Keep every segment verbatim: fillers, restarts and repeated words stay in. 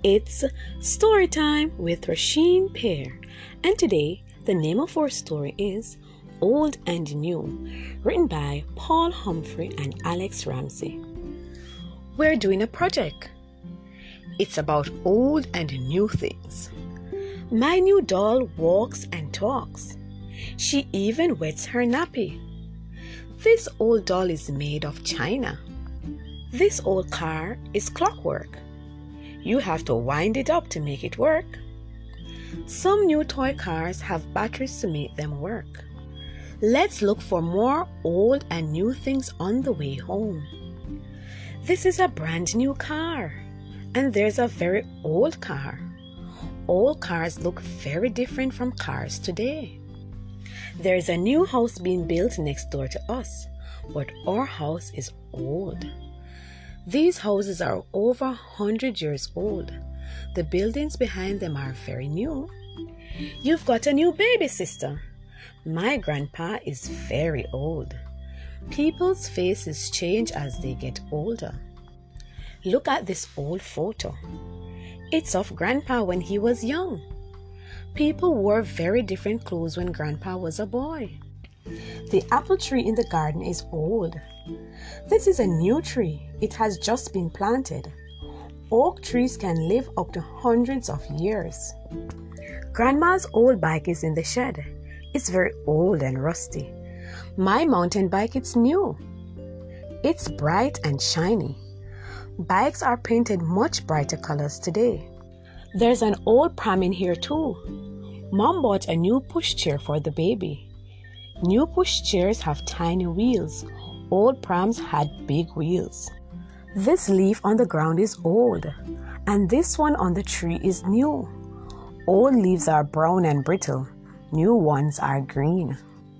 It's story time with Rasheen Pear, and today the name of our story is Old and New, written by Paul Humphrey and Alex Ramsey. We're doing a project. It's about old and new things. My new doll walks and talks. She even wets her nappy. This old doll is made of china. This old car is clockwork. You have to wind it up to make it work. Some new toy cars have batteries to make them work. Let's look for more old and new things on the way home. This is a brand new car, and there's a very old car. Old cars look very different from cars today. There's a new house being built next door to us, but our house is old. These houses are over one hundred years old. The buildings behind them are very new. You've got a new baby, sister. My grandpa is very old. People's faces change as they get older. Look at this old photo. It's of Grandpa when he was young. People wore very different clothes when Grandpa was a boy. The apple tree in the garden is old. This is a new tree. It has just been planted. Oak trees can live up to hundreds of years. Grandma's old bike is in the shed. It's very old and rusty. My mountain bike is new. It's bright and shiny. Bikes are painted much brighter colors today. There's an old pram in here too. Mom bought a new pushchair for the baby. New pushchairs have tiny wheels. Old prams had big wheels. This leaf on the ground is old, and this one on the tree is new. Old leaves are brown and brittle. New ones are green.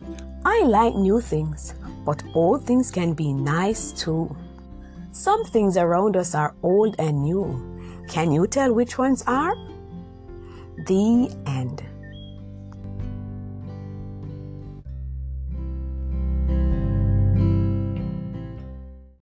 I like new things, but old things can be nice too. Some things around us are old and new. Can you tell which ones are? The end.